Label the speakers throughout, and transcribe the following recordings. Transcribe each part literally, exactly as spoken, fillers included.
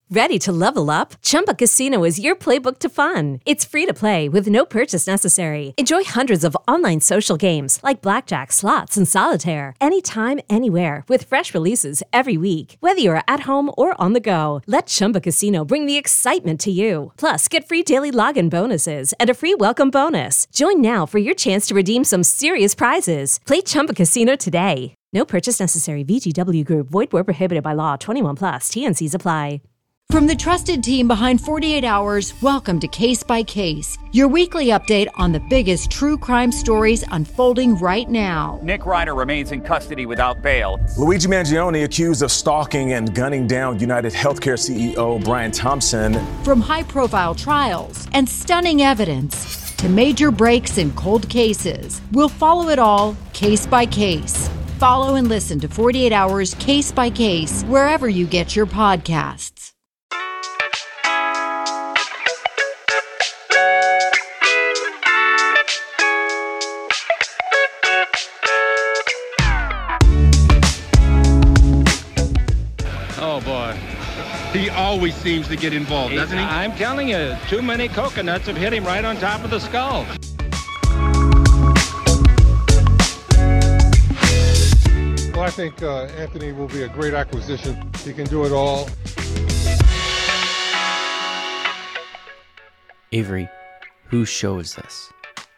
Speaker 1: Ready to level up? Chumba Casino is your playbook to fun. It's free to play with no purchase necessary. Enjoy hundreds of online social games like blackjack, slots, and solitaire anytime, anywhere with fresh releases every week. Whether you're at home or on the go, let Chumba Casino bring the excitement to you. Plus, get free daily login bonuses and a free welcome bonus. Join now for your chance to redeem some serious prizes. Play Chumba Casino today. No purchase necessary. V G W Group. Void where prohibited by law. twenty-one plus. T N Cs apply.
Speaker 2: From the trusted team behind forty-eight hours, welcome to Case by Case, your weekly update on the biggest true crime stories unfolding right now.
Speaker 3: Nick Reiner remains in custody without bail.
Speaker 4: Luigi Mangione accused of stalking and gunning down United Healthcare C E O Brian Thompson.
Speaker 2: From high-profile trials and stunning evidence to major breaks in cold cases, we'll follow it all case by case. Follow and listen to forty-eight hours Case by Case wherever you get your podcasts.
Speaker 5: Oh, boy. He always seems to get involved, doesn't he?
Speaker 6: I'm telling you, too many coconuts have hit him right on top of the skull.
Speaker 7: Well, I think uh, Anthony will be a great acquisition. He can do it all.
Speaker 8: Avery, whose show is this?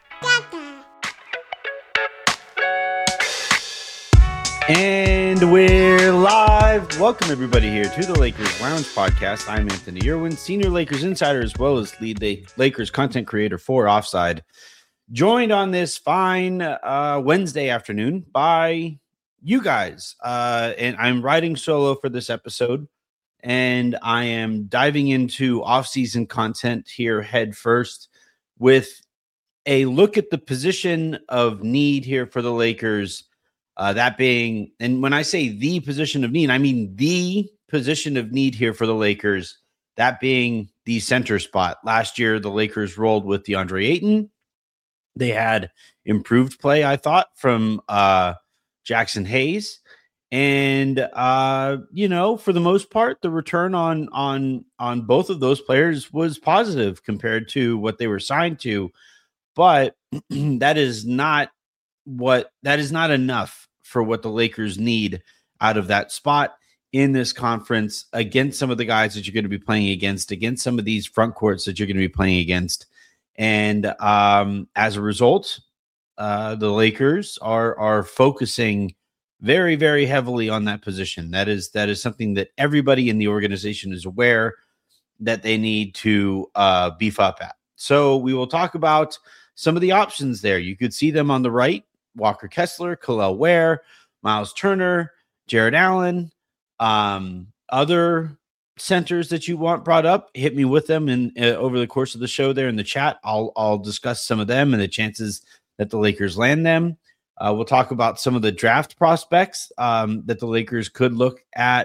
Speaker 8: And we're live. Welcome everybody here to the Lakers Lounge Podcast. I'm Anthony Irwin, Senior Lakers Insider, as well as lead Lakers content creator for Offside. Joined on this fine uh, Wednesday afternoon by you guys. Uh, and I'm riding solo for this episode. And I am diving into off-season content here head first with a look at the position of need here for the Lakers. Uh, that being, and when I say the position of need, I mean the position of need here for the Lakers, that being the center spot. Last year, the Lakers rolled with DeAndre Ayton. They had improved play, I thought, from uh, Jackson Hayes. And, uh, you know, for the most part, the return on on on both of those players was positive compared to what they were signed to. But that is not what that is not enough for what the Lakers need out of that spot in this conference against some of the guys that you're going to be playing against, against some of these front courts that you're going to be playing against. And um, as a result, uh, the Lakers are are focusing very, very heavily on that position. That is that is something that everybody in the organization is aware that they need to uh, beef up at. So we will talk about some of the options there. You could see them on the right: Walker Kessler, Kel'el Ware, Miles Turner, Jared Allen, um, other centers that you want brought up. Hit me with them in uh, over the course of the show there in the chat. I'll I'll discuss some of them and the chances that the Lakers land them. Uh, we'll talk about some of the draft prospects um, that the Lakers could look at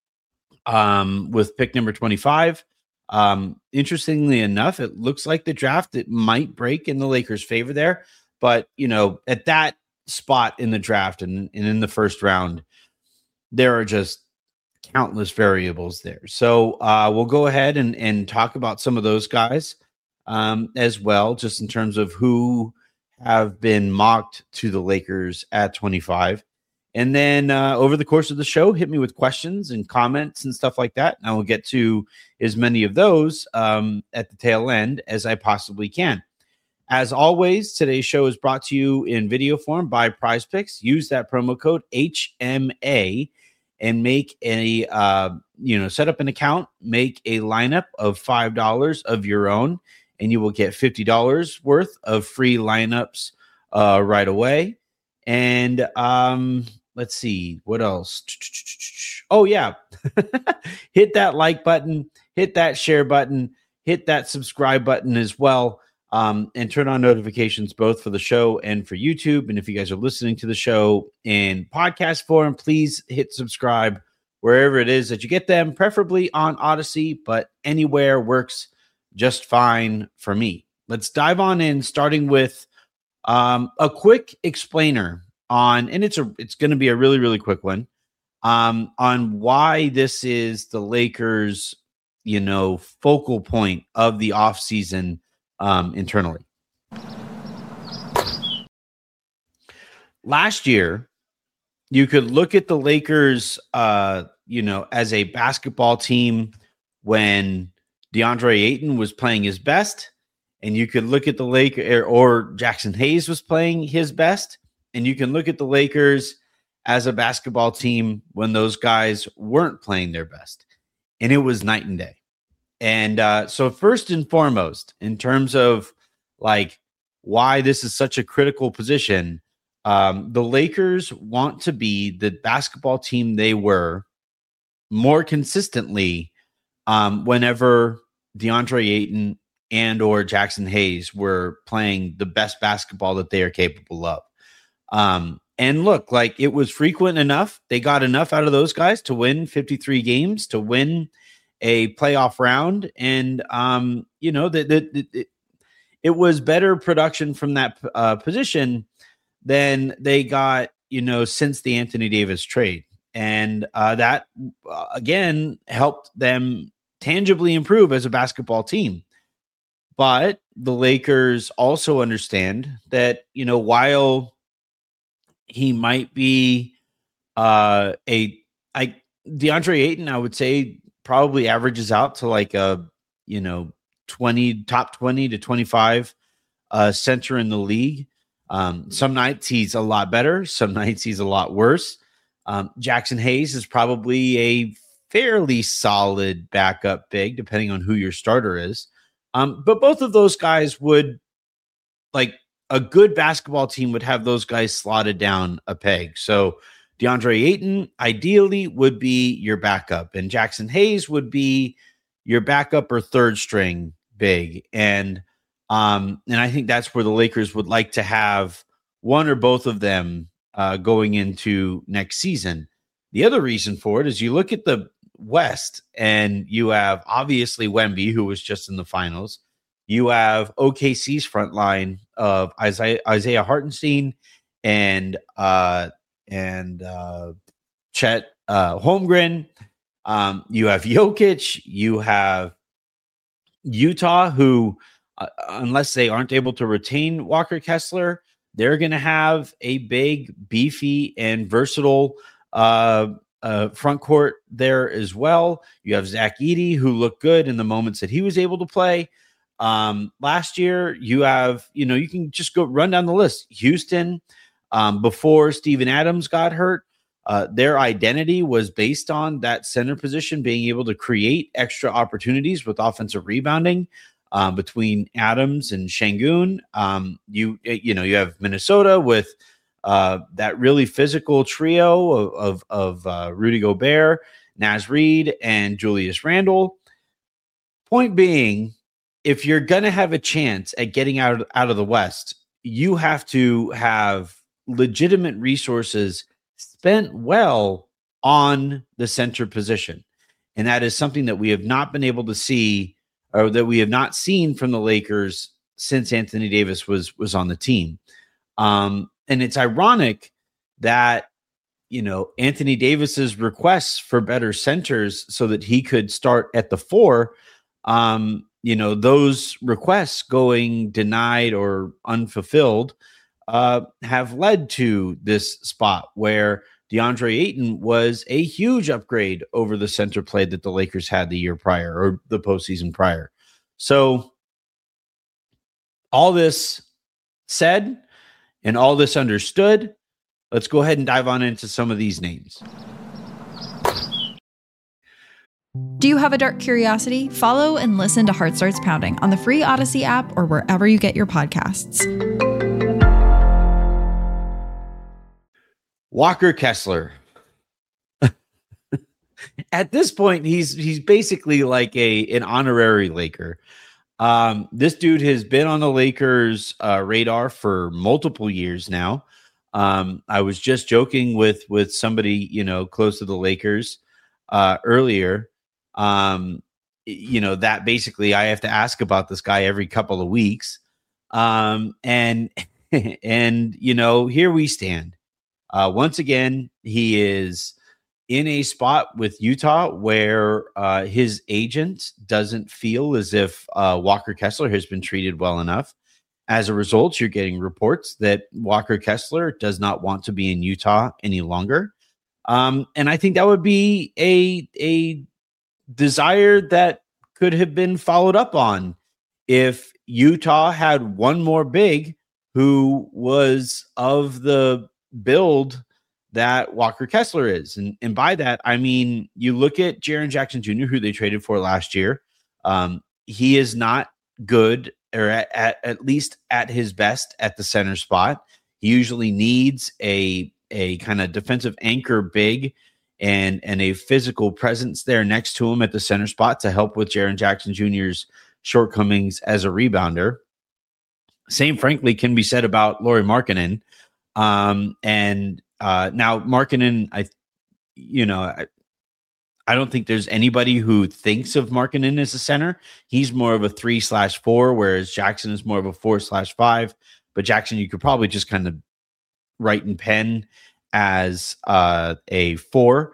Speaker 8: um, with pick number twenty-five. Um, interestingly enough, it looks like the draft, it might break in the Lakers' favor there. But, you know, at that spot in the draft and, and in the first round, there are just countless variables there. So uh, we'll go ahead and, and talk about some of those guys um, as well, just in terms of who have been mocked to the Lakers at twenty-five. And then uh, over the course of the show, hit me with questions and comments and stuff like that. And I will get to as many of those um, at the tail end as I possibly can. As always, today's show is brought to you in video form by Prize Picks. Use that promo code H M A and make a, uh, you know, set up an account, make a lineup of five dollars of your own, and you will get fifty dollars worth of free lineups uh, right away. And um, let's see, what else? Oh, yeah. Hit that like button, hit that share button, hit that subscribe button as well. Um, and turn on notifications both for the show and for YouTube. And if you guys are listening to the show in podcast form, please hit subscribe wherever it is that you get them, preferably on Odyssey, but anywhere works just fine for me. Let's dive on in, starting with um, a quick explainer on, and it's a it's going to be a really, really quick one, um, on why this is the Lakers' you know, focal point of the offseason um, internally. Last year, you could look at the Lakers, uh, you know, as a basketball team when DeAndre Ayton was playing his best, and you could look at the Lakers, or Jackson Hayes was playing his best, and you can look at the Lakers as a basketball team when those guys weren't playing their best, and it was night and day. And uh, so first and foremost, in terms of like why this is such a critical position, um, the Lakers want to be the basketball team they were more consistently um, whenever DeAndre Ayton and or Jackson Hayes were playing the best basketball that they are capable of. Um, and look, like it was frequent enough. They got enough out of those guys to win fifty-three games, to win a playoff round. And, um, you know, that the, it, it was better production from that uh, position than they got, you know, since the Anthony Davis trade. And uh, that, uh, again, helped them tangibly improve as a basketball team. But the Lakers also understand that, you know, while he might be uh, a, I, DeAndre Ayton, I would say probably averages out to like a, you know, twenty, top twenty to twenty-five uh, center in the league. Um, some nights he's a lot better. Some nights he's a lot worse. Um, Jackson Hayes is probably a fairly solid backup big, depending on who your starter is. Um, but both of those guys would, like, a good basketball team would have those guys slotted down a peg. So DeAndre Ayton ideally would be your backup, and Jackson Hayes would be your backup or third string big. And um, and I think that's where the Lakers would like to have one or both of them uh, going into next season. The other reason for it is you look at the West, and you have obviously Wemby, who was just in the finals. You have O K C's front line of Isaiah, Isaiah Hartenstein and uh, and uh, Chet uh, Holmgren. Um, you have Jokic. You have Utah, who, uh, unless they aren't able to retain Walker Kessler, they're going to have a big, beefy, and versatile uh, uh, front court there as well. You have Zach Edey, who looked good in the moments that he was able to play. Um, last year, you have, you know, you can just go run down the list. Houston, um, before Steven Adams got hurt, uh, their identity was based on that center position being able to create extra opportunities with offensive rebounding um, between Adams and Şengün. Um, you, you know, you have Minnesota with uh, that really physical trio of, of, of uh, Rudy Gobert, Naz Reid, and Julius Randle. Point being, if you're going to have a chance at getting out, out of the West, you have to have legitimate resources spent well on the center position. And that is something that we have not been able to see, or that we have not seen from the Lakers since Anthony Davis was, was on the team. Um, and it's ironic that, you know, Anthony Davis's requests for better centers so that he could start at the four, um, you know, those requests going denied or unfulfilled uh, have led to this spot where DeAndre Ayton was a huge upgrade over the center play that the Lakers had the year prior, or the postseason prior. So all this said and all this understood, let's go ahead and dive on into some of these names.
Speaker 9: Do you have a dark curiosity? Follow and listen to Heart Starts Pounding on the free Odyssey app or wherever you get your podcasts.
Speaker 8: Walker Kessler. At this point, he's he's basically like a an honorary Laker. Um, this dude has been on the Lakers' uh, radar for multiple years now. Um, I was just joking with with somebody, you know, close to the Lakers uh, earlier. Um, you know, that basically I have to ask about this guy every couple of weeks. Um, and, and, you know, here we stand. Uh, once again, he is, in a spot with Utah where uh, his agent doesn't feel as if uh, Walker Kessler has been treated well enough. As a result, you're getting reports that Walker Kessler does not want to be in Utah any longer. Um, and I think that would be a, a desire that could have been followed up on if Utah had one more big who was of the build that Walker Kessler is. And, and by that, I mean, you look at Jaren Jackson Junior, who they traded for last year. Um, he is not good, or at, at, at least at his best at the center spot. He usually needs a, a kind of defensive anchor big and, and a physical presence there next to him at the center spot to help with Jaren Jackson Junior's shortcomings as a rebounder. Same, frankly, can be said about Lauri Markkanen. Um, and uh, now Markkanen, I, you know, I, I don't think there's anybody who thinks of Markkanen as a center. He's more of a three slash four, whereas Jackson is more of a four slash five. But Jackson, you could probably just kind of write in pen as uh, a four.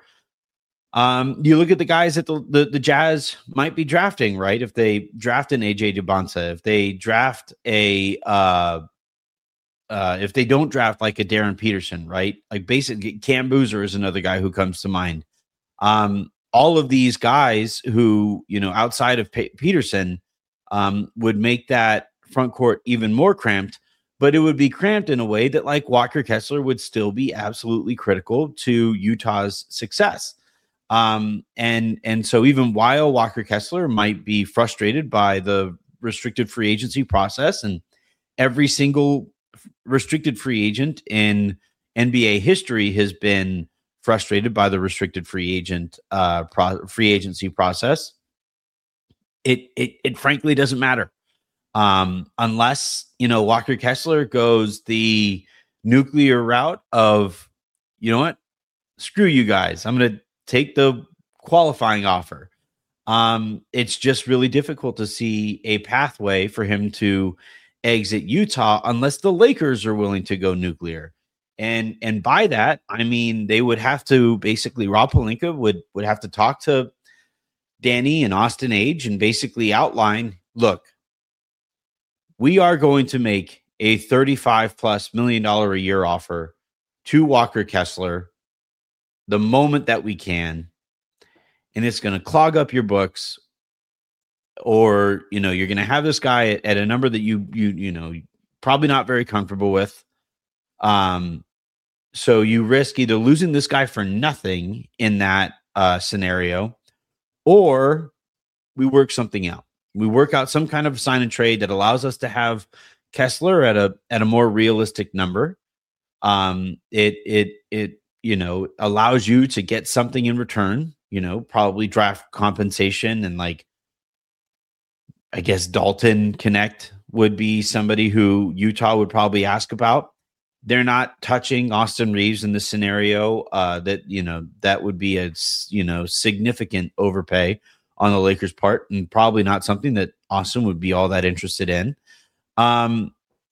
Speaker 8: Um, you look at the guys that the, the, the Jazz might be drafting, right? If they draft an A J Dubonsa, if they draft a, uh, uh, if they don't draft like a Darren Peterson, right? Like basically Cam Boozer is another guy who comes to mind. Um, all of these guys who, you know, outside of P- Peterson, um, would make that front court even more cramped, but it would be cramped in a way that like Walker Kessler would still be absolutely critical to Utah's success. Um, and, and so even while Walker Kessler might be frustrated by the restricted free agency process, and every single restricted free agent in N B A history has been frustrated by the restricted free agent, uh, pro- free agency process, it, it, it frankly doesn't matter. Um, unless, you know, Walker Kessler goes the nuclear route of, you know what, screw you guys, I'm going to take the qualifying offer. Um, it's just really difficult to see a pathway for him to exit Utah unless the Lakers are willing to go nuclear. And and by that, I mean, they would have to basically, Rob Pelinka would, would have to talk to Danny and Austin Age and basically outline, look, we are going to make a thirty-five plus million dollar a year offer to Walker Kessler the moment that we can, and it's going to clog up your books, or, you know, you're going to have this guy at, at a number that you, you, you know, probably not very comfortable with. Um, so you risk either losing this guy for nothing in that uh, scenario, or we work something out. We work out some kind of sign and trade that allows us to have Kessler at a, at a more realistic number. Um, it, it, it, you know, allows you to get something in return, you know, probably draft compensation, and like, I guess Dalton Connect would be somebody who Utah would probably ask about. They're not touching Austin Reeves in this scenario. Uh, that, you know, that would be a, you know, significant overpay on the Lakers' part, and probably not something that Austin would be all that interested in. Um,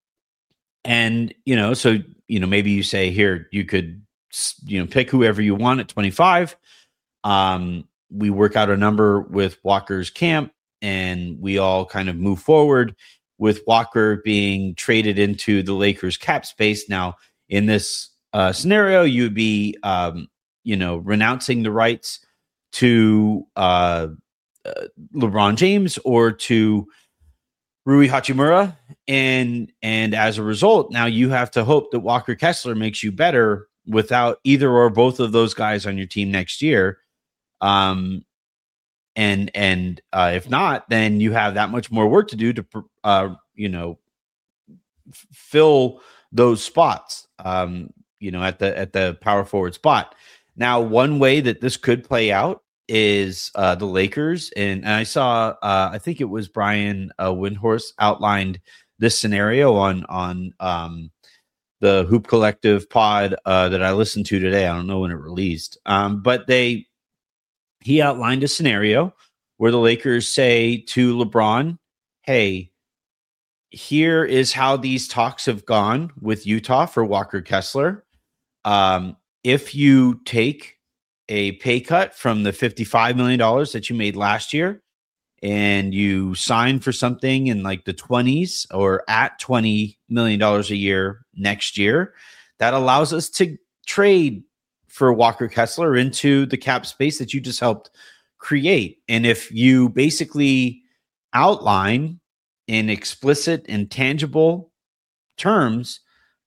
Speaker 8: and, you know, so, you know, maybe you say here, you could, you know, pick whoever you want at twenty-five. Um, we work out a number with Walker's camp, and we all kind of move forward with Walker being traded into the Lakers cap space. Now, in this uh, scenario, you would be, um, you know, renouncing the rights to uh, uh, LeBron James or to Rui Hachimura. And, and as a result, now you have to hope that Walker Kessler makes you better without either or both of those guys on your team next year. Um, and, and, uh, if not, then you have that much more work to do to, uh, you know, f- fill those spots, um, you know, at the, at the power forward spot. Now, one way that this could play out is, uh, the Lakers. And, and I saw, uh, I think it was Brian, uh, Windhorst outlined this scenario on, on, um, the Hoop Collective pod uh, that I listened to today. I don't know when it released, um, but they he outlined a scenario where the Lakers say to LeBron, hey, here is how these talks have gone with Utah for Walker Kessler. Um, if you take a pay cut from the fifty-five million dollars that you made last year, and you sign for something in like the twenties or at twenty million dollars a year next year, that allows us to trade for Walker Kessler into the cap space that you just helped create. And if you basically outline in explicit and tangible terms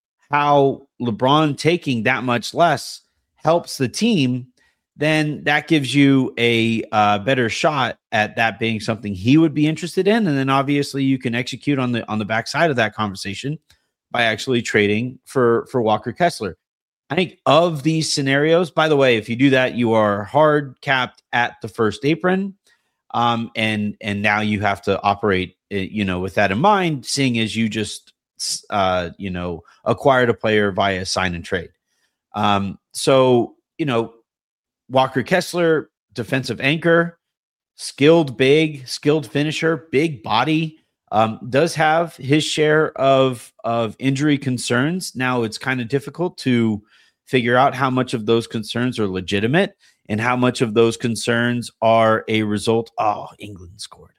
Speaker 8: how LeBron taking that much less helps the team, then that gives you a uh, better shot at that being something he would be interested in. And then obviously you can execute on the on the backside of that conversation by actually trading for, for Walker Kessler. I think of these scenarios, by the way, if you do that, you are hard capped at the first apron. Um, and, and now you have to operate, you know, with that in mind, seeing as you just, uh, you know, acquired a player via sign and trade. Um, so, you know, Walker Kessler, defensive anchor, skilled big, skilled finisher, big body, um, does have his share of, of injury concerns. Now it's kind of difficult to figure out how much of those concerns are legitimate and how much of those concerns are a result. Oh, England scored.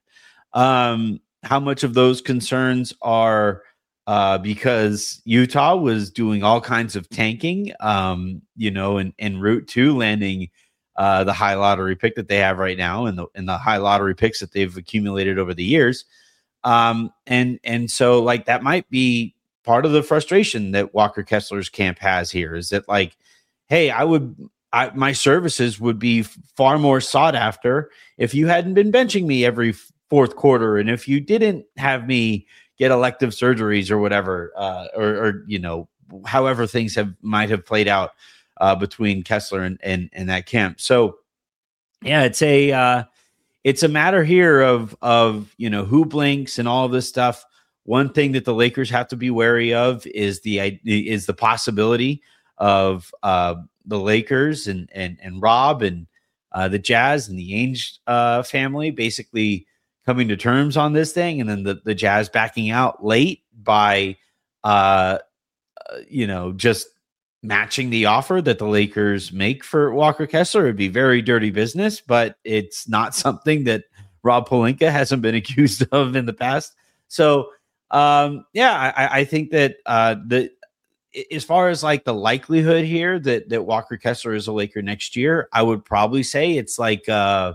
Speaker 8: Um, how much of those concerns are uh, because Utah was doing all kinds of tanking, um, you know, and en route to landing uh, the high lottery pick that they have right now, and the and the high lottery picks that they've accumulated over the years. Um, and and so like that might be part of the frustration that Walker Kessler's camp has here, is that like, hey, I would, I, my services would be far more sought after if you hadn't been benching me every fourth quarter, and if you didn't have me get elective surgeries or whatever, uh, or, or you know, however things have might have played out uh, between Kessler and, and and that camp. So yeah, it's a uh, it's a matter here of of you know who blinks and all of this stuff. One thing that the Lakers have to be wary of is the is the possibility of uh, the Lakers and and and Rob and uh, the Jazz and the Ainge uh, family basically coming to terms on this thing, and then the, the Jazz backing out late by uh, you know just matching the offer that the Lakers make for Walker Kessler. It'd be very dirty business, but it's not something that Rob Pelinka hasn't been accused of in the past. So. Um, yeah, I, I think that uh, the as far as like the likelihood here that that Walker Kessler is a Laker next year, I would probably say it's like a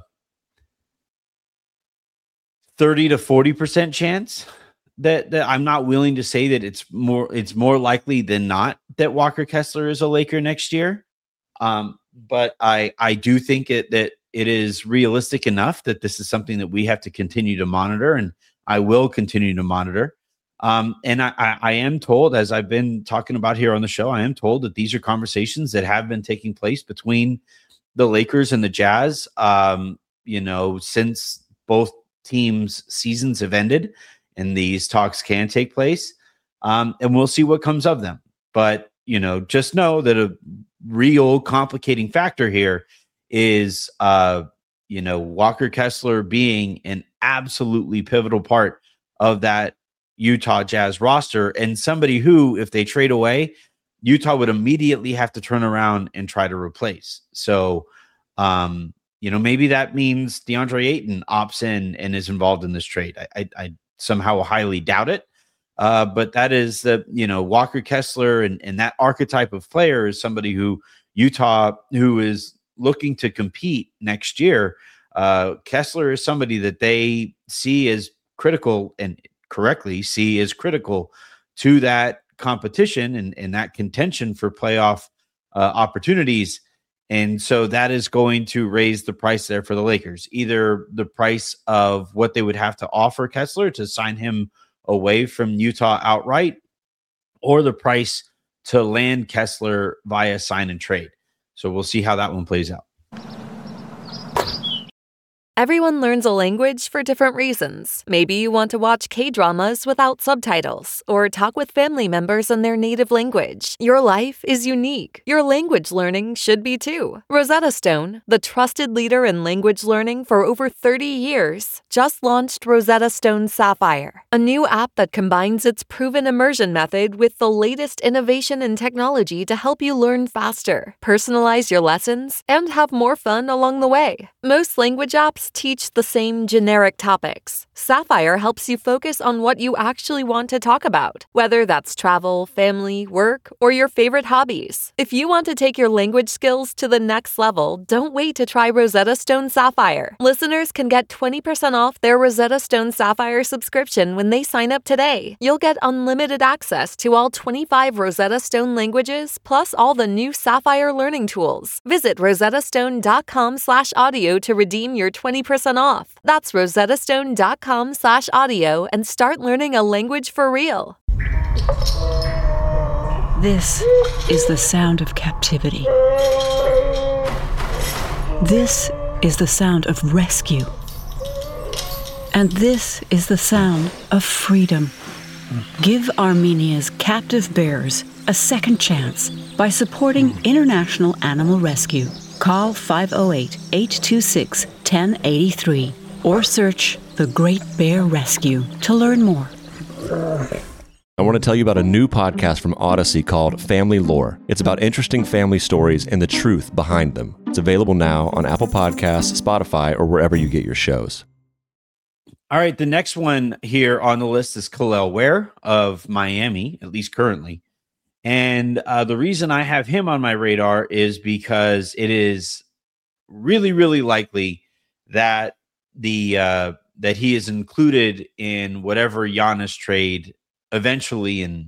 Speaker 8: thirty to forty percent chance that that I'm not willing to say that it's more it's more likely than not that Walker Kessler is a Laker next year. Um, but I I do think it that it is realistic enough that this is something that we have to continue to monitor, and I will continue to monitor. Um, and I, I, I am told, as I've been talking about here on the show, I am told that these are conversations that have been taking place between the Lakers and the Jazz, um, you know, since both teams' seasons have ended, and these talks can take place. Um, and we'll see what comes of them. But, you know, just know that a real complicating factor here is, uh, you know, Walker Kessler being an absolutely pivotal part of that Utah Jazz roster, and somebody who, if they trade away, Utah would immediately have to turn around and try to replace. So, um, you know, maybe that means DeAndre Ayton opts in and is involved in this trade. I, I, I somehow highly doubt it. Uh, but that is the, you know, Walker Kessler and, and that archetype of player is somebody who Utah, who is looking to compete next year. Uh, Kessler is somebody that they see as critical, and correctly see as critical to that competition and, and that contention for playoff uh, opportunities. And so that is going to raise the price there for the Lakers, either the price of what they would have to offer Kessler to sign him away from Utah outright, or the price to land Kessler via sign and trade. So we'll see how that one plays out.
Speaker 10: Everyone learns a language for different reasons. Maybe you want to watch K-dramas without subtitles or talk with family members in their native language. Your life is unique. Your language learning should be too. Rosetta Stone, the trusted leader in language learning for over thirty years, just launched Rosetta Stone Sapphire, a new app that combines its proven immersion method with the latest innovation in technology to help you learn faster, personalize your lessons, and have more fun along the way. Most language apps teach the same generic topics. Sapphire helps you focus on what you actually want to talk about, whether that's travel, family, work, or your favorite hobbies. If you want to take your language skills to the next level, don't wait to try Rosetta Stone Sapphire. Listeners can get twenty percent off their Rosetta Stone Sapphire subscription when they sign up today. You'll get unlimited access to all twenty-five Rosetta Stone languages, plus all the new Sapphire learning tools. Visit rosettastone.com slash audio to redeem your twenty percent off. That's rosettastone.com slash audio and start learning a language for real.
Speaker 11: This is the sound of captivity. This is the sound of rescue. And this is the sound of freedom. Give Armenia's captive bears a second chance by supporting International Animal Rescue. Call five oh eight, eight two six, one oh eight three or search The Great Bear Rescue to learn more.
Speaker 12: I want to tell you about a new podcast from Odyssey called Family Lore. It's about interesting family stories and the truth behind them. It's available now on Apple Podcasts, Spotify, or wherever you get your shows.
Speaker 8: All right, the next one here on the list is Kel'el Ware of Miami, at least currently. And uh, the reason I have him on my radar is because it is really, really likely that the uh, that he is included in whatever Giannis trade eventually and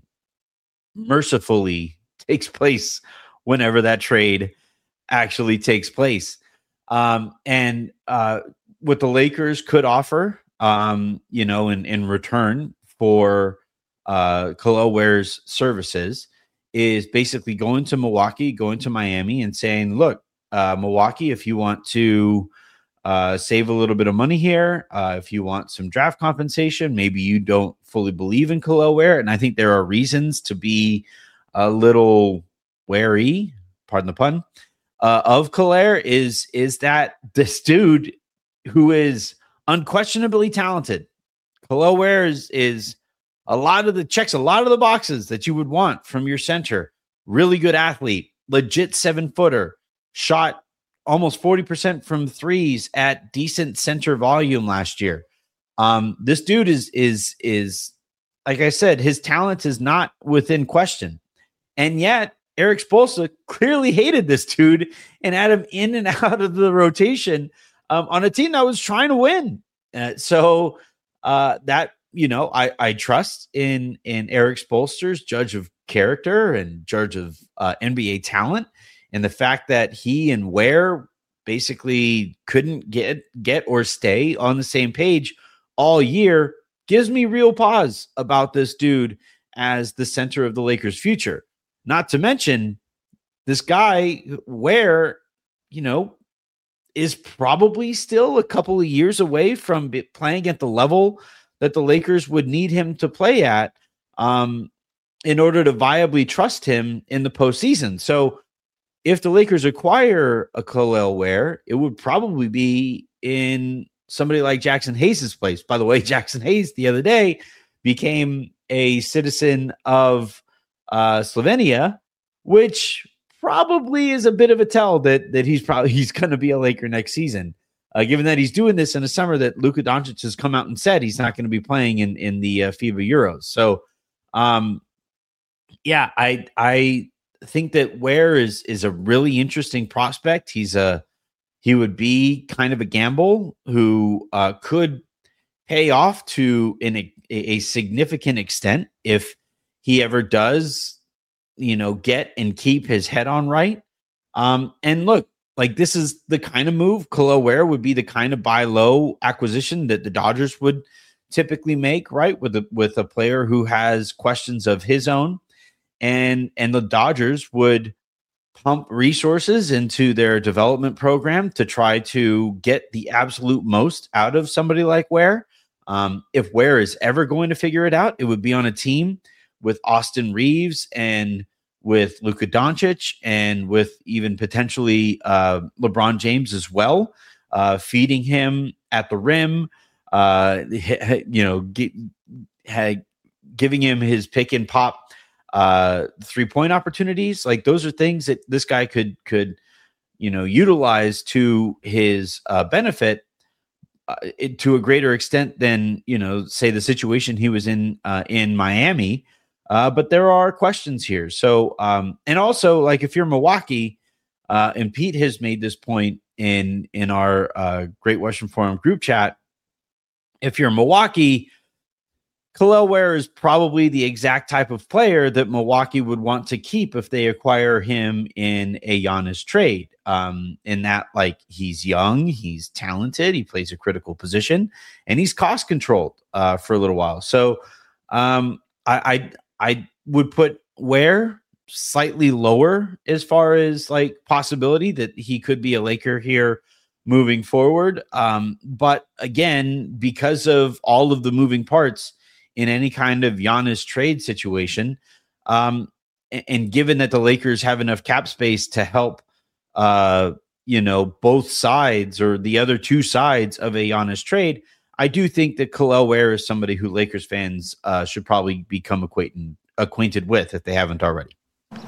Speaker 8: mercifully takes place whenever that trade actually takes place. Um, and uh, what the Lakers could offer, um, you know, in, in return for uh, Kel'el Ware's services is basically going to Milwaukee, going to Miami and saying, look, uh, Milwaukee, if you want to uh, save a little bit of money here, uh, if you want some draft compensation, maybe you don't fully believe in Kel'el Ware. And I think there are reasons to be a little wary, pardon the pun, uh, of Kel'el is, is that this dude who is unquestionably talented. Kel'el Ware is, is a lot of the checks, a lot of the boxes that you would want from your center. Really good athlete, legit seven footer, shot almost forty percent from threes at decent center volume last year. Um, this dude is, is, is, like I said, his talent is not within question. And yet Eric Spoelstra clearly hated this dude and had him in and out of the rotation um, on a team that was trying to win. Uh, so uh, that, you know, I, I trust in, in Eric Spoelstra's judge of character and judge of uh, N B A talent. And the fact that he and Ware basically couldn't get, get or stay on the same page all year gives me real pause about this dude as the center of the Lakers' future. Not to mention this guy Ware, you know, is probably still a couple of years away from playing at the level that the Lakers would need him to play at um, in order to viably trust him in the postseason. So if the Lakers acquire a Kel'el Ware, it would probably be in somebody like Jackson Hayes' place. By the way, Jackson Hayes the other day became a citizen of uh, Slovenia, which probably is a bit of a tell that that he's probably he's going to be a Laker next season. Uh, given that he's doing this in a summer that Luka Doncic has come out and said he's not going to be playing in in the uh, FIBA Euros. So, um, yeah, I I think that Ware is is a really interesting prospect. He's a he would be kind of a gamble who uh, could pay off to in a, a significant extent if he ever does, you know, get and keep his head on right. Um, and look, like this is the kind of move Kel'el Ware would be the kind of buy low acquisition that the Dodgers would typically make, right? With a with a player who has questions of his own, and and the Dodgers would pump resources into their development program to try to get the absolute most out of somebody like Ware. Um, if Ware is ever going to figure it out, it would be on a team with Austin Reeves and with Luka Doncic and with even potentially uh, LeBron James as well, uh, feeding him at the rim, uh, you know, get, had, giving him his pick and pop uh, three point opportunities. Like those are things that this guy could could you know utilize to his uh, benefit uh, it, to a greater extent than you know say the situation he was in uh, in Miami. Uh, but there are questions here. So, um, and also, like, if you're Milwaukee, uh, and Pete has made this point in in our uh, Great Western Forum group chat, if you're Milwaukee, Kel'el Ware is probably the exact type of player that Milwaukee would want to keep if they acquire him in a Giannis trade. Um, in that, like, he's young, he's talented, he plays a critical position, and he's cost controlled uh, for a little while. So, um, I. I I would put Ware slightly lower as far as like possibility that he could be a Laker here moving forward. Um, but again, because of all of the moving parts in any kind of Giannis trade situation, um, and, and given that the Lakers have enough cap space to help, uh, you know, both sides or the other two sides of a Giannis trade, I do think that Kel'el Ware is somebody who Lakers fans uh, should probably become acquainted acquainted with if they haven't already.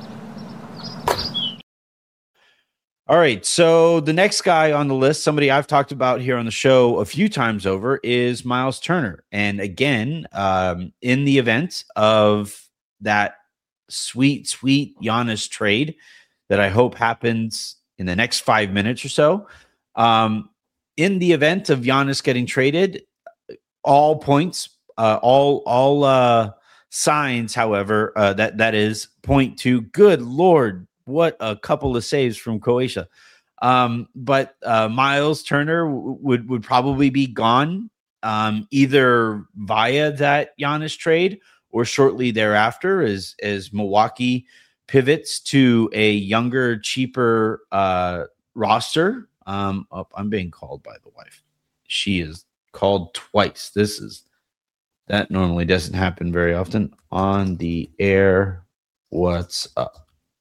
Speaker 8: All right, so the next guy on the list, somebody I've talked about here on the show a few times over, is Miles Turner. And again, um, in the event of that sweet, sweet Giannis trade that I hope happens in the next five minutes or so, um, in the event of Giannis getting traded, all points, uh, all all uh, signs, however, uh, that that is point to good Lord, what a couple of saves from Croatia. Um, but uh, Miles Turner w- would would probably be gone um, either via that Giannis trade or shortly thereafter, as as Milwaukee pivots to a younger, cheaper uh, roster. Um, oh, I'm being called by the wife. She is called twice. This is, that normally doesn't happen very often on the air. What's up?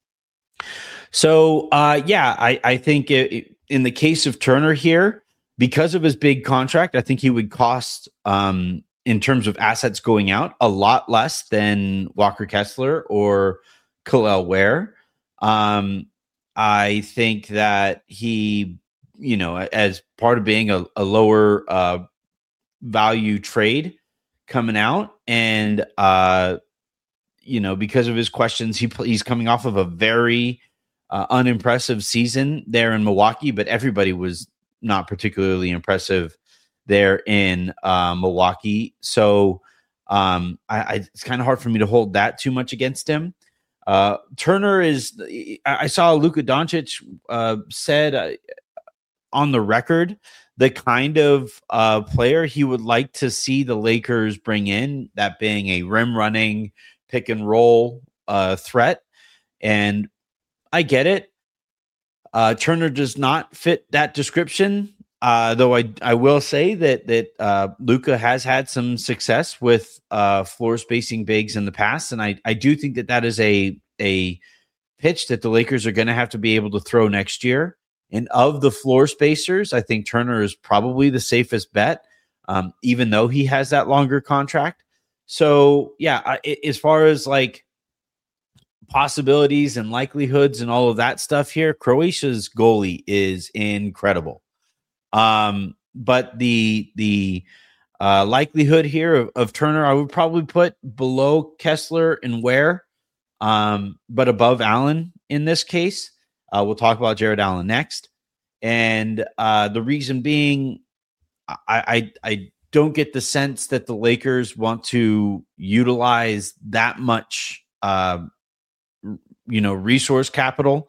Speaker 8: So, uh, yeah, I, I think it, it, in the case of Turner here, because of his big contract, I think he would cost, um, in terms of assets going out, a lot less than Walker Kessler or Kel'el Ware. Um, I think that he, you know, as part of being a, a lower uh, value trade coming out, and uh, you know, because of his questions, he he's coming off of a very uh, unimpressive season there in Milwaukee, but everybody was not particularly impressive there in uh, Milwaukee. So um, I, I, it's kind of hard for me to hold that too much against him. Uh, Turner is, I saw Luka Doncic uh, said uh, on the record the kind of uh, player he would like to see the Lakers bring in, that being a rim running pick and roll uh, threat. And I get it. Uh, Turner does not fit that description. Uh, though I, I will say that that uh, Luka has had some success with uh, floor spacing bigs in the past, and I, I do think that that is a a pitch that the Lakers are going to have to be able to throw next year. And of the floor spacers, I think Turner is probably the safest bet, um, even though he has that longer contract. So yeah, I, as far as like possibilities and likelihoods and all of that stuff here, Croatia's goalie is incredible. Um, but the the uh, likelihood here of, of Turner, I would probably put below Kessler and Ware, um, but above Allen in this case. Uh, we'll talk about Jared Allen next. And uh, the reason being, I, I I don't get the sense that the Lakers want to utilize that much, uh, you know, resource capital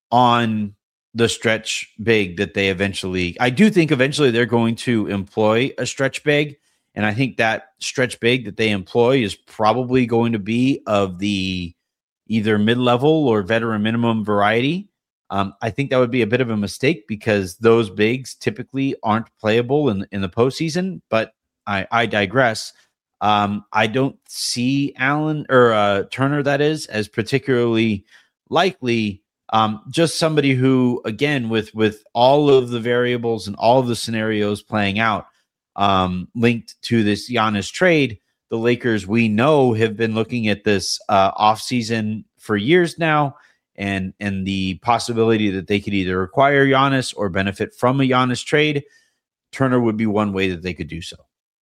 Speaker 8: on the stretch big that they eventually, I do think eventually they're going to employ a stretch big. And I think that stretch big that they employ is probably going to be of the, either mid-level or veteran minimum variety. Um, I think that would be a bit of a mistake because those bigs typically aren't playable in, in the postseason, but I, I digress. Um, I don't see Allen or uh, Turner, that is, as particularly likely. Um, just somebody who, again, with, with all of the variables and all of the scenarios playing out um, linked to this Giannis trade, the Lakers, we know, have been looking at this uh, offseason for years now. And and the possibility that they could either acquire Giannis or benefit from a Giannis trade, Turner would be one way that they could do so.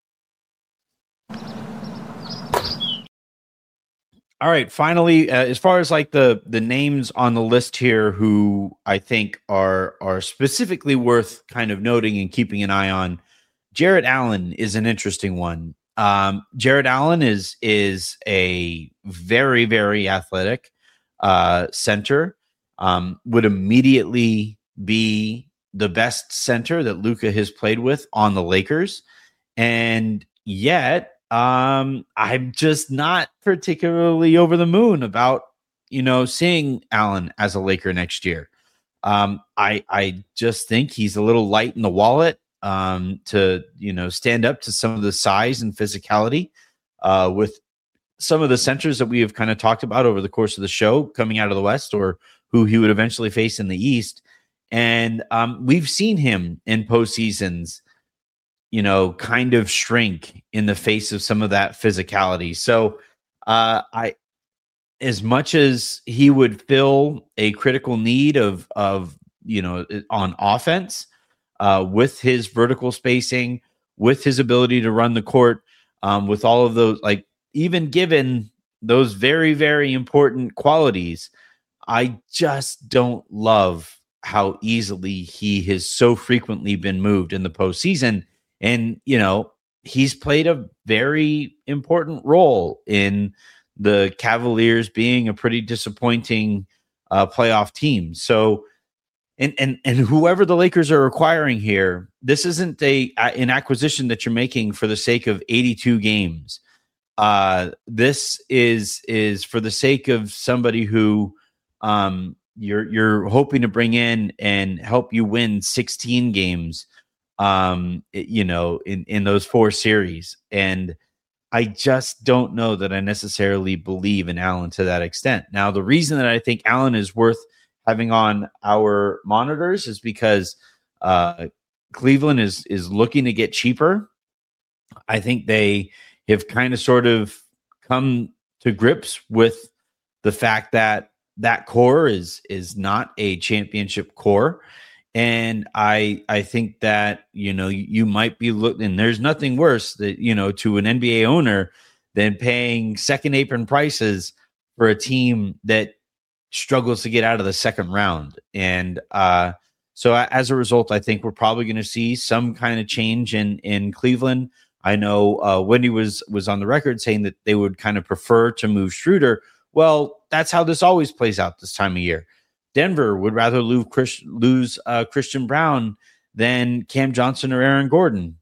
Speaker 8: All right, finally, uh, as far as like the the names on the list here, who I think are are specifically worth kind of noting and keeping an eye on, Jarrett Allen is an interesting one. Um, Jarrett Allen is is a very very athletic uh, center, um, would immediately be the best center that Luka has played with on the Lakers. And yet um, I'm just not particularly over the moon about, you know, seeing Allen as a Laker next year. Um, I, I just think he's a little light in the wallet um, to, you know, stand up to some of the size and physicality uh, with some of the centers that we have kind of talked about over the course of the show coming out of the West, or who he would eventually face in the East. And um, we've seen him in postseasons, you know, kind of shrink in the face of some of that physicality. So uh, I, as much as he would fill a critical need of, of, you know, on offense uh, with his vertical spacing, with his ability to run the court, um, with all of those, like, even given those very, very important qualities, I just don't love how easily he has so frequently been moved in the postseason. And, you know, he's played a very important role in the Cavaliers being a pretty disappointing uh, playoff team. So, and, and, and whoever the Lakers are acquiring here, this isn't a, an acquisition that you're making for the sake of eighty-two games. Uh, this is is for the sake of somebody who um, you're you're hoping to bring in and help you win sixteen games, um, you know, in in those four series. And I just don't know that I necessarily believe in Allen to that extent. Now, the reason that I think Allen is worth having on our monitors is because uh, Cleveland is is looking to get cheaper. I think they have kind of sort of come to grips with the fact that that core is is not a championship core. And I I think that, you know, you, you might be looking, and there's nothing worse that, you know, to an N B A owner than paying second apron prices for a team that struggles to get out of the second round. And uh, so as a result, I think we're probably going to see some kind of change in in Cleveland. I know uh, Wendy was was on the record saying that they would kind of prefer to move Schroeder. Well, that's how this always plays out this time of year. Denver would rather lose, Chris, lose uh, Christian Brown than Cam Johnson or Aaron Gordon.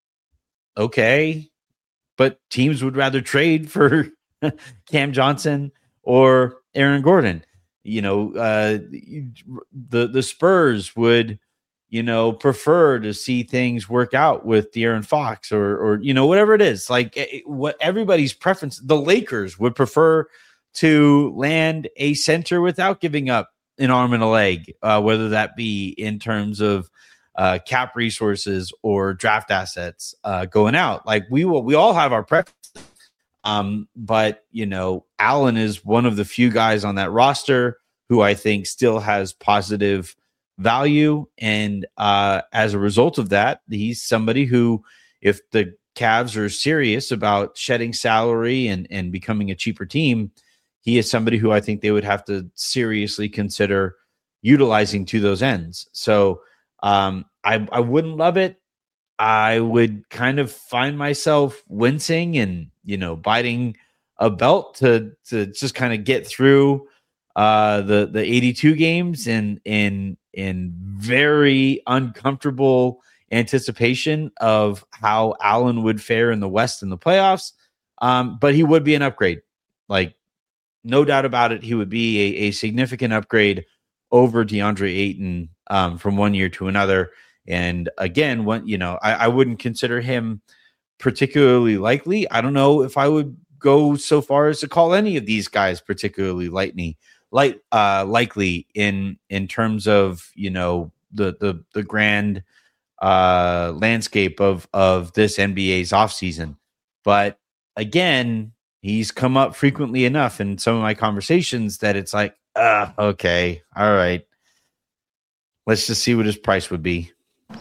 Speaker 8: Okay, but teams would rather trade for Cam Johnson or Aaron Gordon. You know, uh, the the Spurs would, you know, prefer to see things work out with De'Aaron Fox or, or, you know, whatever it is. Like it, what everybody's preference, the Lakers would prefer to land a center without giving up an arm and a leg, uh, whether that be in terms of uh, cap resources or draft assets uh, going out. Like we will, we all have our preferences. Um, but, you know, Allen is one of the few guys on that roster who I think still has positive value. And uh, as a result of that, he's somebody who, if the Cavs are serious about shedding salary and, and becoming a cheaper team, he is somebody who I think they would have to seriously consider utilizing to those ends. So um, I, I wouldn't love it. I would kind of find myself wincing and, you know, biting a belt to to just kind of get through uh, the the eighty-two games in in in very uncomfortable anticipation of how Allen would fare in the West in the playoffs. Um, but he would be an upgrade. Like no doubt about it, he would be a, a significant upgrade over DeAndre Ayton um, from one year to another. And again, when, you know, I, I wouldn't consider him particularly likely. I don't know if I would go so far as to call any of these guys particularly lightning, light, uh, likely in in terms of, you know, the the the grand uh, landscape of of this N B A's offseason. But again, he's come up frequently enough in some of my conversations that it's like, uh, okay, all right, let's just see what his price would be.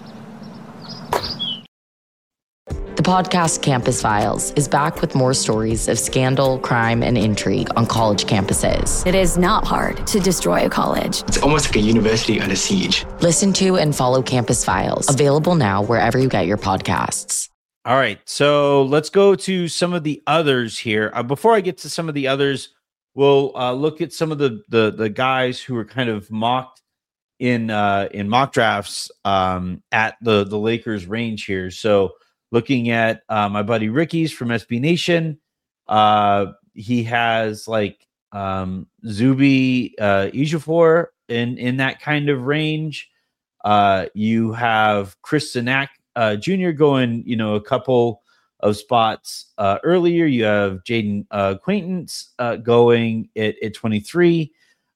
Speaker 13: The podcast Campus Files is back with more stories of scandal, crime, and intrigue on college campuses.
Speaker 14: It is not hard to destroy a college.
Speaker 15: It's almost like a university under siege.
Speaker 13: Listen to and follow Campus Files, available now wherever you get your podcasts.
Speaker 8: All right, so let's go to some of the others here. Uh, before I get to some of the others, we'll uh, look at some of the, the the guys who were kind of mocked in uh, in mock drafts um, at the the Lakers range here. So looking at uh, my buddy Ricky's from S B Nation, uh, he has like um, Zuby uh, Ejiofor in in that kind of range. Uh, you have Chris Sinak Uh, Junior going, you know, a couple of spots uh, earlier. You have Jaden uh, Acquaintance uh, going at, at twenty-three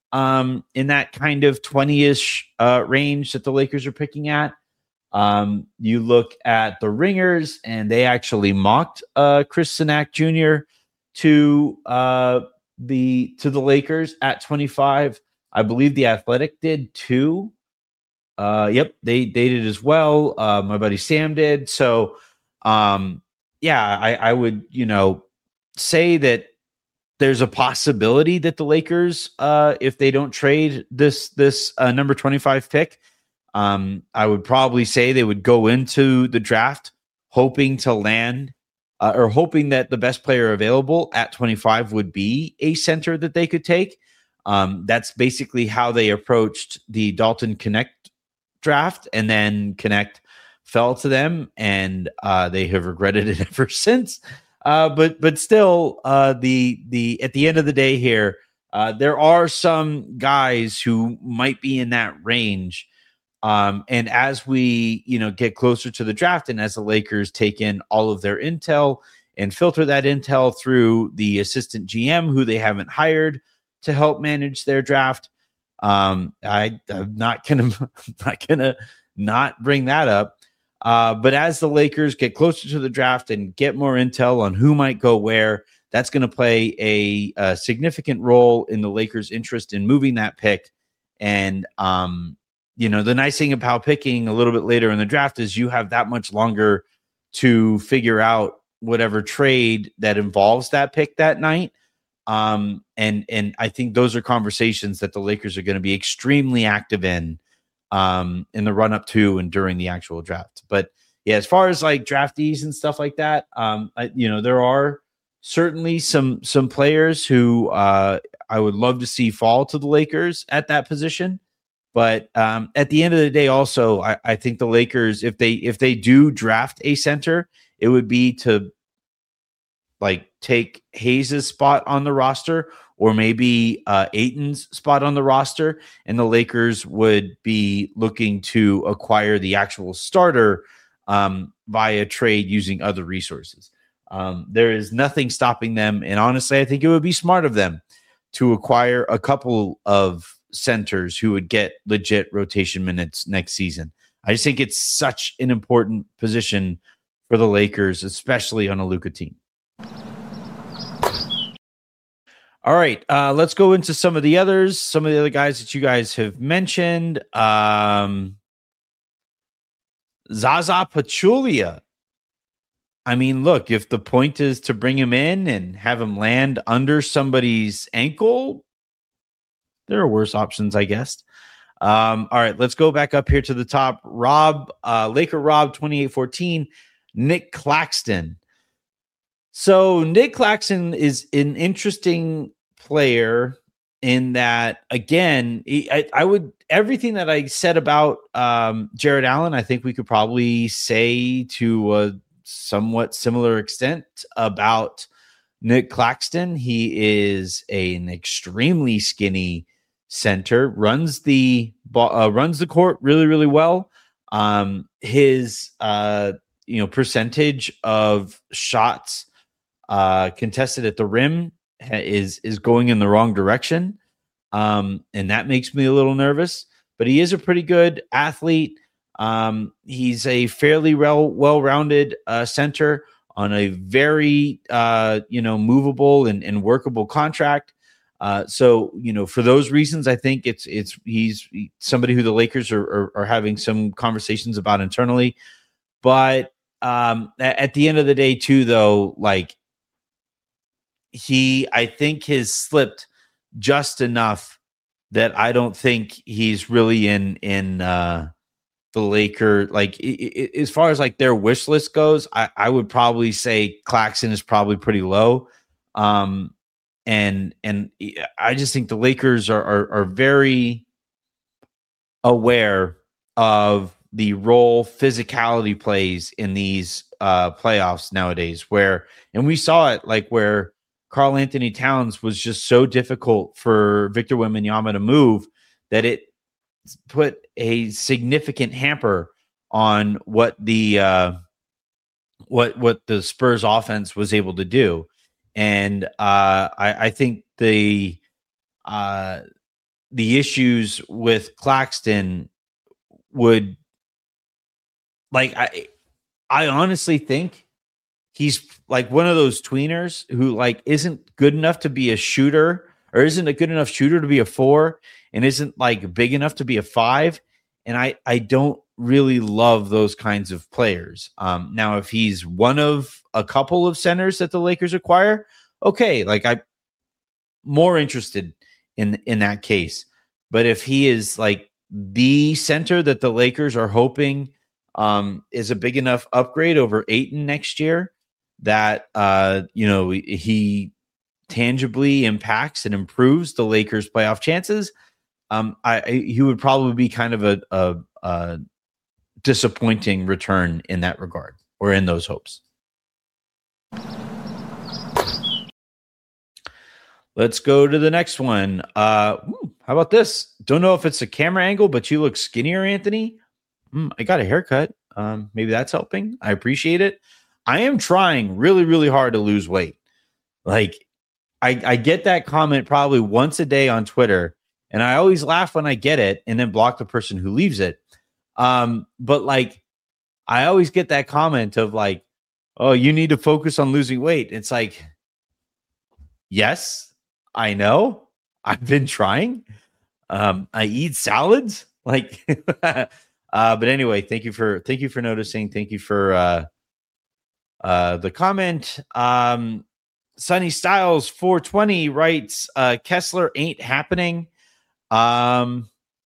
Speaker 8: um, in that kind of twenty-ish uh, range that the Lakers are picking at. Um, you look at the Ringers, and they actually mocked uh, Chris Sinak Junior to uh, the to the Lakers at twenty-five. I believe the Athletic did too. Uh, yep, they, they did as well. Uh, my buddy Sam did. So, um, yeah, I, I would, you know, say that there's a possibility that the Lakers, uh, if they don't trade this, this, uh, number twenty-five pick, um, I would probably say they would go into the draft hoping to land, uh, or hoping that the best player available at twenty-five would be a center that they could take. Um, that's basically how they approached the Dalton Connect draft, and then Connect fell to them, and uh, they have regretted it ever since. Uh, but but still, uh, the the at the end of the day here, uh, there are some guys who might be in that range. Um, and as we you know get closer to the draft, and as the Lakers take in all of their intel and filter that intel through the assistant G M who they haven't hired to help manage their draft. Um, I, I'm not gonna, not gonna not bring that up. Uh, but as the Lakers get closer to the draft and get more intel on who might go where, that's going to play a, a significant role in the Lakers' interest in moving that pick. And um, you know, the nice thing about picking a little bit later in the draft is you have that much longer to figure out whatever trade that involves that pick that night. Um, and, and I think those are conversations that the Lakers are going to be extremely active in, um, in the run up to and during the actual draft. But yeah, as far as like draftees and stuff like that, um, I, you know, there are certainly some, some players who, uh, I would love to see fall to the Lakers at that position. But, um, at the end of the day, also, I, I think the Lakers, if they, if they do draft a center, it would be to like take Hayes' spot on the roster, or maybe uh, Ayton's spot on the roster, and the Lakers would be looking to acquire the actual starter um, via trade using other resources. Um, there is nothing stopping them, and honestly, I think it would be smart of them to acquire a couple of centers who would get legit rotation minutes next season. I just think it's such an important position for the Lakers, especially on a Luka team. All right, uh, let's go into some of the others, some of the other guys that you guys have mentioned. Um, Zaza Pachulia. I mean, look, if the point is to bring him in and have him land under somebody's ankle, there are worse options, I guess. Um, all right, let's go back up here to the top. Rob, uh, Laker Rob, twenty-eight fourteen, Nick Claxton. So Nick Claxton is an interesting player in that, again, he, I, I would, everything that I said about um, Jared Allen, I think we could probably say to a somewhat similar extent about Nick Claxton. He is a, an extremely skinny center, runs the uh, runs the court really, really well. Um, his uh, you know percentage of shots uh, contested at the rim is is going in the wrong direction, um, and that makes me a little nervous. But he is a pretty good athlete. Um, he's a fairly well well-rounded uh, center on a very uh, you know movable and, and workable contract. Uh, so, you know, for those reasons, I think it's it's he's somebody who the Lakers are are, are having some conversations about internally. But um, at the end of the day, too, though, like he, I think, has slipped just enough that I don't think he's really in in uh, the Laker. Like it, it, as far as like their wish list goes, I, I would probably say Claxton is probably pretty low. Um, And and I just think the Lakers are, are are very aware of the role physicality plays in these uh, playoffs nowadays. Where and we saw it like where Karl Anthony Towns was just so difficult for Victor Wembanyama to move that it put a significant hamper on what the uh, what what the Spurs offense was able to do. And uh, I, I think the uh, the issues with Claxton would, like, I I honestly think he's like one of those tweeners who like isn't good enough to be a shooter, or isn't a good enough shooter to be a four, and isn't like big enough to be a five. And I I don't really love those kinds of players. Um, now, if he's one of a couple of centers that the Lakers acquire, okay, like I'm more interested in in that case. But if he is like the center that the Lakers are hoping um, is a big enough upgrade over Ayton next year, that uh, you know he tangibly impacts and improves the Lakers' playoff chances, um, I, I he would probably be kind of a, a, a disappointing return in that regard, or in those hopes. Let's go to the next one. Uh, ooh, how about this? Don't know if it's a camera angle, but you look skinnier, Anthony. Mm, I got a haircut. Um, maybe that's helping. I appreciate it. I am trying really, really hard to lose weight. Like, I, I get that comment probably once a day on Twitter, and I always laugh when I get it and then block the person who leaves it. Um, but like, I always get that comment of like, oh, you need to focus on losing weight. It's like, yes, I know. I've been trying. Um, I eat salads. Like, uh, but anyway, thank you for, thank you for noticing. Thank you for, uh, uh, the comment. Um, Sunny Styles four twenty writes, uh, Kessler ain't happening. Um,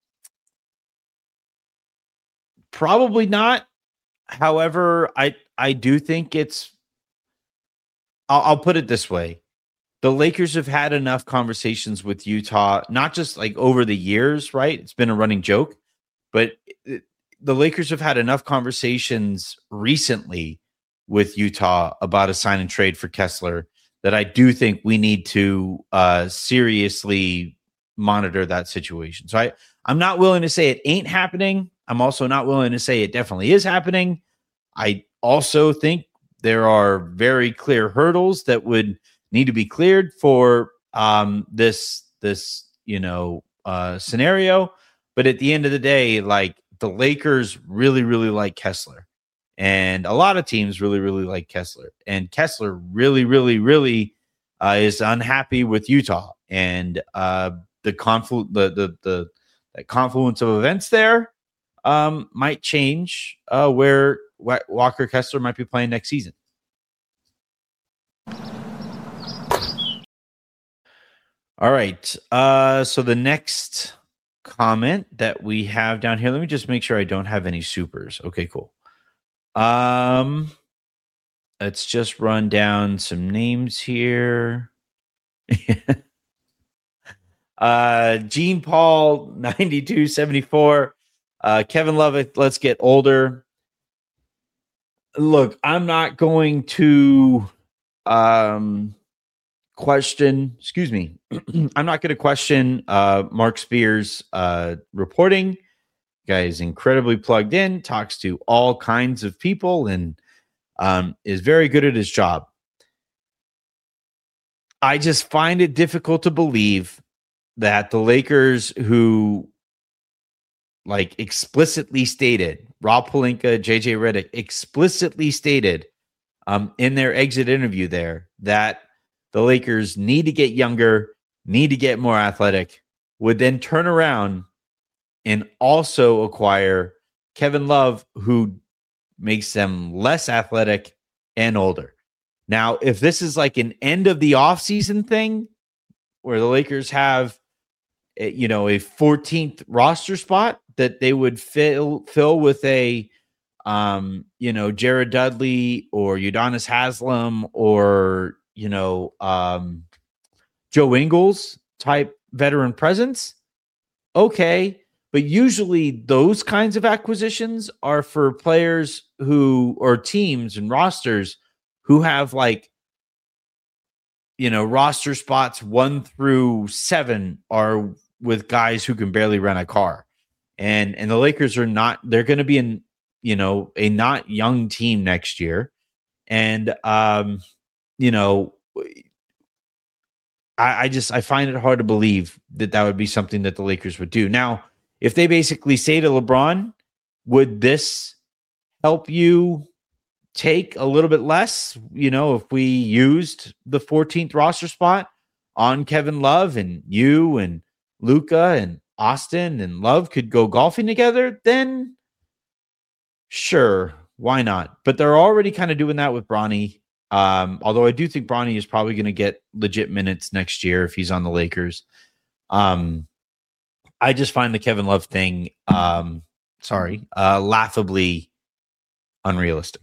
Speaker 8: probably not. However, I, I do think it's, I'll, I'll put it this way. The Lakers have had enough conversations with Utah, not just like over the years, right? It's been a running joke, but it, the Lakers have had enough conversations recently with Utah about a sign and trade for Kessler that I do think we need to uh, seriously monitor that situation. So I, I'm not willing to say it ain't happening. I'm also not willing to say it definitely is happening. I also think there are very clear hurdles that would need to be cleared for um, this, this, you know, uh, scenario. But at the end of the day, like the Lakers really, really like Kessler, and a lot of teams really, really like Kessler, and Kessler really, really, really uh, is unhappy with Utah, and uh, the conflu- the, the, the, the confluence of events there um, might change uh, where Walker Kessler might be playing next season. All right. Uh, so the next comment that we have down here, let me just make sure I don't have any supers. Okay, cool. Um, let's just run down some names here. uh, Gene Paul ninety-two seventy-four. Uh, Kevin Love, let's get older. Look, I'm not going to um question, excuse me, I'm not going to question uh, Mark Spears' uh, reporting. Guy is incredibly plugged in, talks to all kinds of people, and um, is very good at his job. I just find it difficult to believe that the Lakers, who like explicitly stated, Rob Pelinka, J J Redick explicitly stated um, in their exit interview there that the Lakers need to get younger, need to get more athletic, would then turn around and also acquire Kevin Love, who makes them less athletic and older. Now, if this is like an end of the offseason thing where the Lakers have, you know, a fourteenth roster spot that they would fill fill with a, um, you know, Jared Dudley or Udonis Haslem or, you know, um, Joe Ingles type veteran presence, okay. But usually those kinds of acquisitions are for players who, or teams and rosters who have like, you know, roster spots one through seven are with guys who can barely rent a car. And, and the Lakers are not, they're going to be in, you know, a not young team next year. And, um, you know, I, I just, I find it hard to believe that that would be something that the Lakers would do. Now, if they basically say to LeBron, would this help you take a little bit less? You know, if we used the fourteenth roster spot on Kevin Love and you and Luka and Austin and Love could go golfing together, then sure, why not? But they're already kind of doing that with Bronny. Um, although I do think Bronny is probably going to get legit minutes next year if he's on the Lakers. Um, I just find the Kevin Love thing, um, sorry, uh, laughably unrealistic.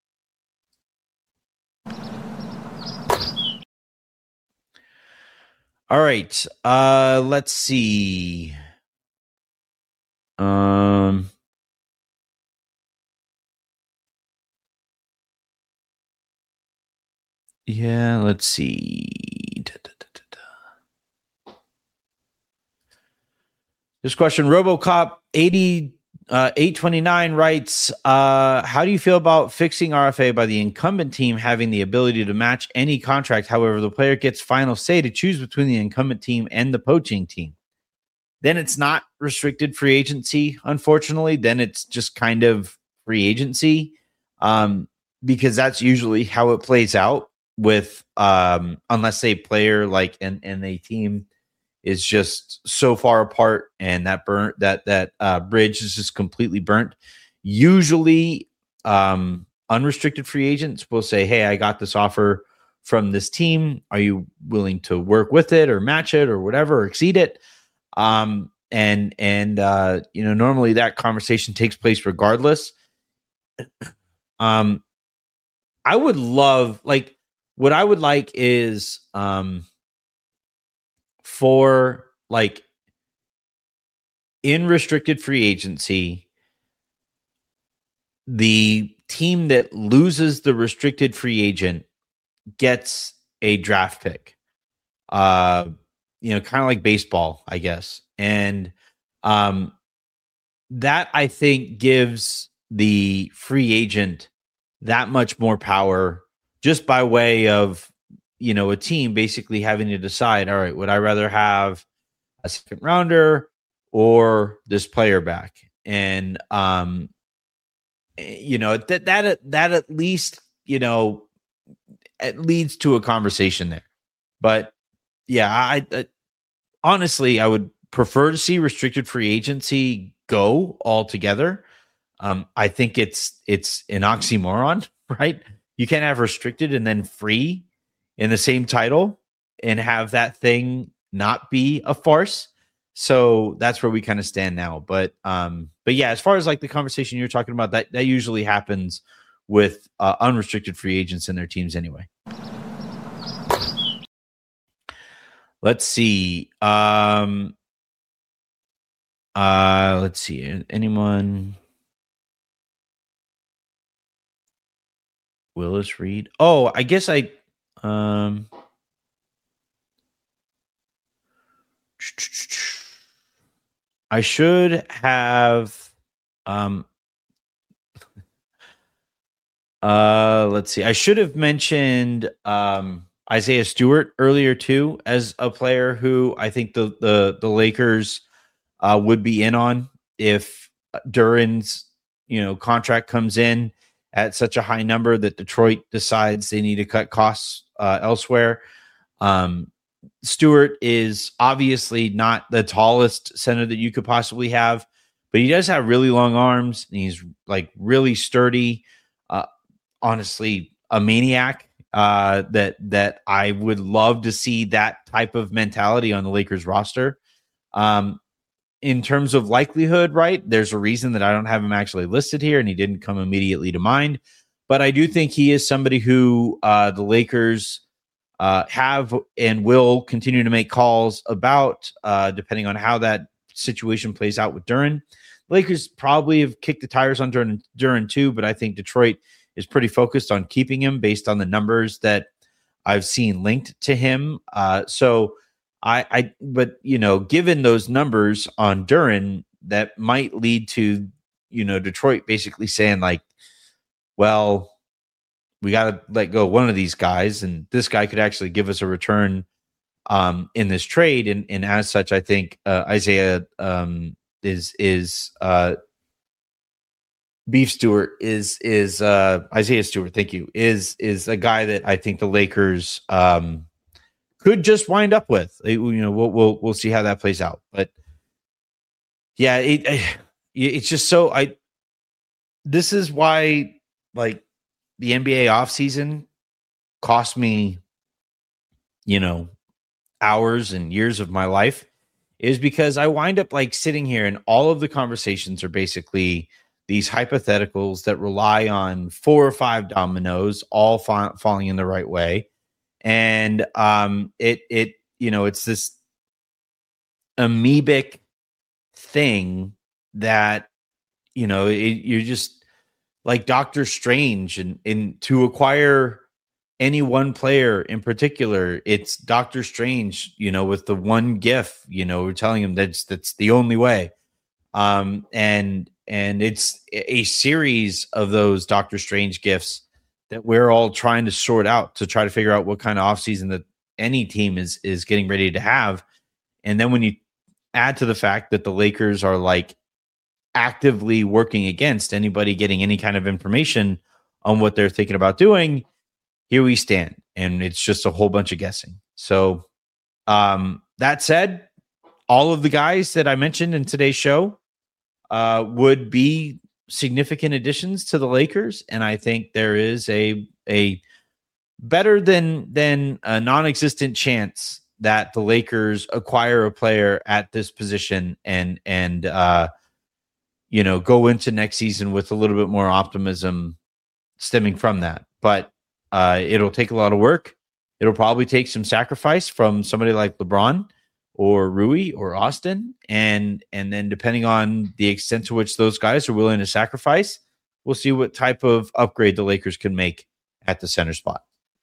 Speaker 8: All right, uh, let's see. Um, yeah, let's see. This question, RoboCop eighty uh, eight twenty-nine writes, uh, how do you feel about fixing R F A by the incumbent team having the ability to match any contract? However, the player gets final say to choose between the incumbent team and the poaching team. Then it's not restricted free agency, unfortunately. Then it's just kind of free agency, um, because that's usually how it plays out with, um, unless a player like and, and a team is just so far apart and that burnt that that uh, bridge is just completely burnt. Usually, um, unrestricted free agents will say, "Hey, I got this offer from this team. Are you willing to work with it or match it or whatever, or exceed it?" Um, and and uh, you know, normally that conversation takes place regardless. um, I would love like what I would like is um. for like in restricted free agency, the team that loses the restricted free agent gets a draft pick. Uh, you know, kind of like baseball, I guess. And um, that I think gives the free agent that much more power just by way of, you know, a team basically having to decide, all right, would I rather have a second rounder or this player back? And, um, you know, that, that, that at least, you know, it leads to a conversation there. But yeah, I, I honestly, I would prefer to see restricted free agency go altogether. Um, I think it's, it's an oxymoron, right? You can't have restricted and then free in the same title and have that thing not be a farce. So that's where we kind of stand now. But, um, but yeah, as far as like the conversation you're talking about, that, that usually happens with uh, unrestricted free agents and their teams anyway. Let's see. Um, uh, let's see. Anyone? Willis Reed. Oh, I guess I, um, I should have um uh let's see. I should have mentioned um Isaiah Stewart earlier too as a player who I think the the the Lakers uh would be in on if Duren's, you know, contract comes in at such a high number that Detroit decides they need to cut costs uh, elsewhere. Um Stewart is obviously not the tallest center that you could possibly have, but he does have really long arms and he's like really sturdy. Uh, honestly, a maniac uh, that that I would love to see that type of mentality on the Lakers roster. Um, in terms of likelihood, right? There's a reason that I don't have him actually listed here, and he didn't come immediately to mind. But I do think he is somebody who uh, the Lakers Uh, have and will continue to make calls about, uh, depending on how that situation plays out with Duren. Lakers probably have kicked the tires on Duren, Duren too, but I think Detroit is pretty focused on keeping him based on the numbers that I've seen linked to him. Uh, so I, I, but you know, given those numbers on Duren, that might lead to, you know, Detroit basically saying like, well, we got to let go of one of these guys, and this guy could actually give us a return um, in this trade. And, and as such, I think uh, Isaiah um, is is uh, Beef Stewart is is uh, Isaiah Stewart. Thank you. Is is a guy that I think the Lakers um, could just wind up with. You know, we'll we'll we'll see how that plays out. But yeah, it, it's just so I. This is why, like, the N B A offseason cost me, you know, hours and years of my life, is because I wind up like sitting here and all of the conversations are basically these hypotheticals that rely on four or five dominoes all fa- falling in the right way. And um, it, it, you know, it's this amoebic thing that, you know, it, you're just, like Doctor Strange, and, and to acquire any one player in particular, it's Doctor Strange, you know, with the one GIF, you know, we're telling him that's, that's the only way. Um, and, and it's a series of those Doctor Strange GIFs that we're all trying to sort out to try to figure out what kind of offseason that any team is, is getting ready to have. And then when you add to the fact that the Lakers are like actively working against anybody getting any kind of information on what they're thinking about doing, here we stand, and it's just a whole bunch of guessing. So um, that said, all of the guys that I mentioned in today's show uh, would be significant additions to the Lakers, and I think there is a a better than than a non-existent chance that the Lakers acquire a player at this position and and uh, you know, go into next season with a little bit more optimism stemming from that. But uh, it'll take a lot of work. It'll probably take some sacrifice from somebody like LeBron or Rui or Austin. And, and then depending on the extent to which those guys are willing to sacrifice, we'll see what type of upgrade the Lakers can make at the center spot.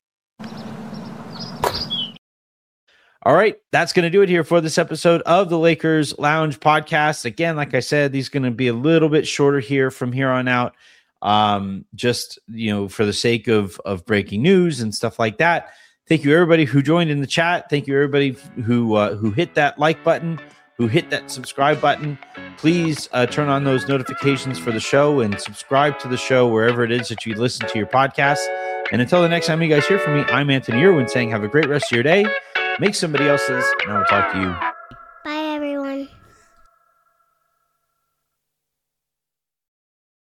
Speaker 8: All right, that's going to do it here for this episode of the Lakers Lounge podcast. Again, like I said, these are going to be a little bit shorter here from here on out, um, just, you know, for the sake of, of breaking news and stuff like that. Thank you, everybody who joined in the chat. Thank you, everybody who uh, who hit that like button, who hit that subscribe button. Please uh, turn on those notifications for the show and subscribe to the show wherever it is that you listen to your podcast. And until the next time you guys hear from me, I'm Anthony Irwin saying have a great rest of your day. Make somebody else's, and I'll talk to you